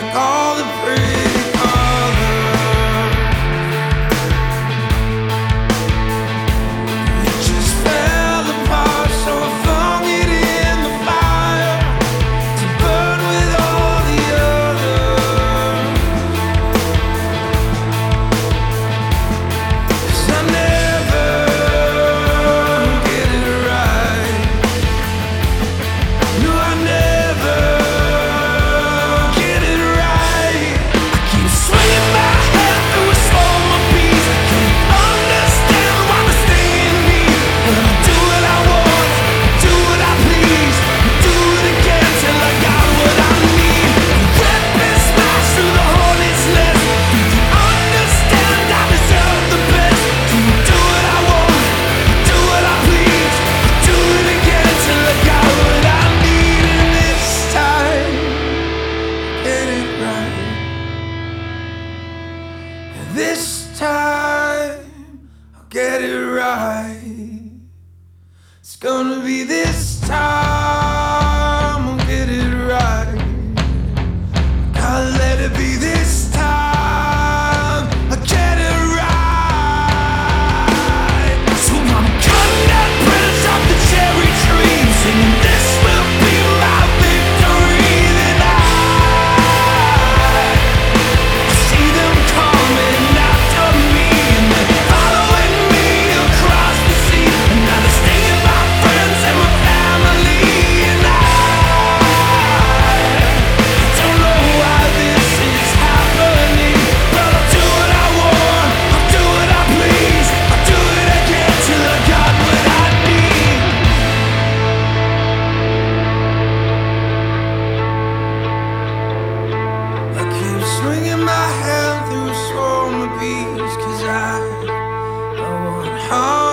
like all the pretty colors. It just fell apart, so I flung it in the fire to burn with all the others. 'Cause I never get it right. No, I never get it right. I keep swinging my head through a storm of peace. Can't understand why they stay in me. But I do what I want, do what I please, do it again till I got what I need. Weapons smash through the hornet's nest. Do you understand I deserve the best? Do what I want, do what I please, do it again till I got what I need. And this time, get it right. And this time, I'll get it right. It's gonna be this time, I'll get it right. Gotta let it be this time, I'll get it right. So I'm cutting that branch off the cherry tree, singing this will be my victory. Then I see them coming after me, and they're following me across the sea. And now they're stinging my friends and my family. And I don't know why this is happening, but I'll do what I want, I'll do what I please, I'll do it again till I got what I need. I keep swinging my hand through a swarm of bees, 'cause I want harmony.